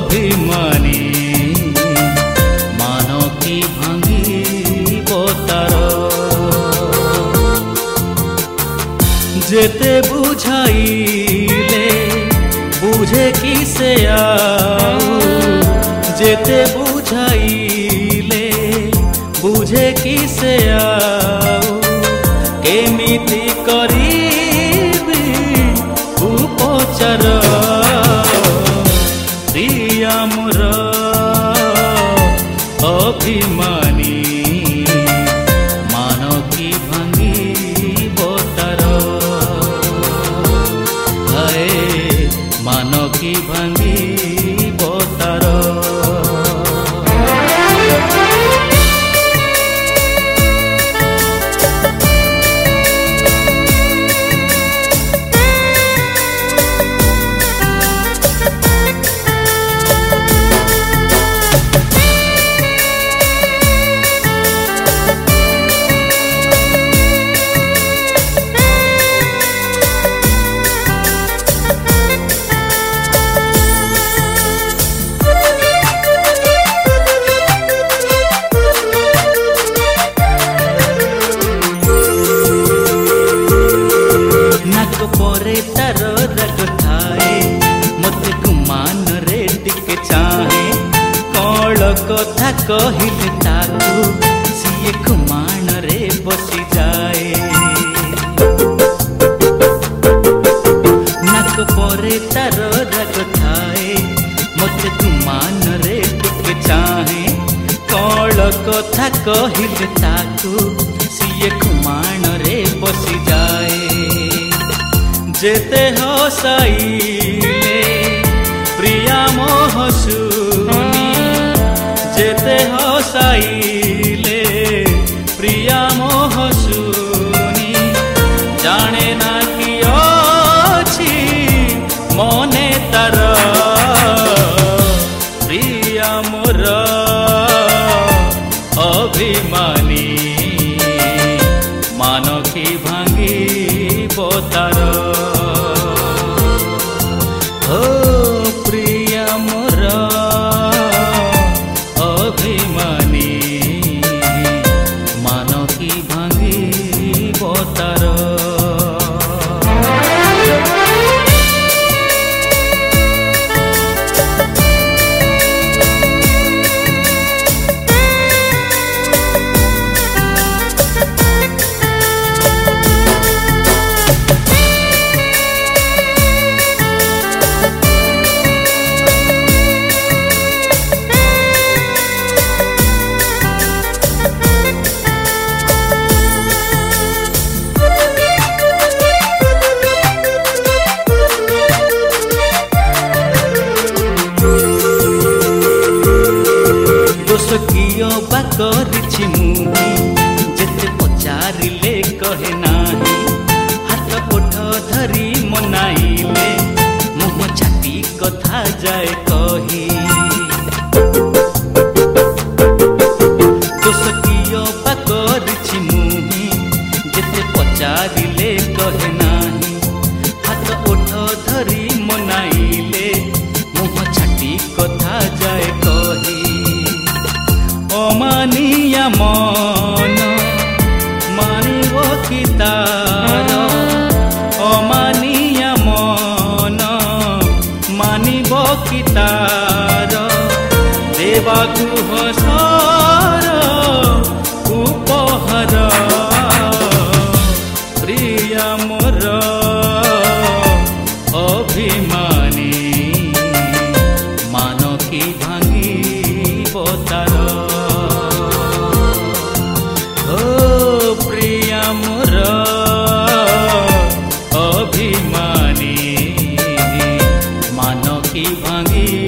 অভিমানী মানকি ভাঙিব তার যেতে বুঝাইলে বুঝে কি সে যেতে বুঝাইলে বুঝে কি সে কেমিতি করিবি উপচার প্রিয়া মোর অভিমানী মানকি ভাঙিব তার হায় মানকি ভাঙিব তার परे तार रग थाए मत गुमान रे टिके चाहे कौल कथा कहिले ताकू सीए गुमान रे बसी जाए नाक परे तार रग थाए मत गुमान रे टिके चाहे कौल कथा कहिले ताकू सीए गुमान रे बसी जाए जेते हसाइले प्रिया मोह सुनी जेते हसाइले प्रिया मोह सुनी जाने ना कि अछि मने तार प्रिया मोर अभिमानी मानकी भांगिब तार प्रिया मोर अभिमानी मानकी भांगिब तार कियो बा करिछि मुही जेते पचारिले कहे नाही हाथ कोठ धरी मनाइले मुह छाती कथा जाए कही दोष कियो बा करिछि मुही जेते पचारिले कहे नाही हाथ कोठ धरी मनाइले मुह छाती कथा जाए कही अमानिया मन मानिब कि तार अमानिया मन मानिब कि तार देवाकु हसर उपहार प्रिया मोर अभिमानी मानकी भांगिब तार प्रिया मोर अभिमानी मानकी भांगी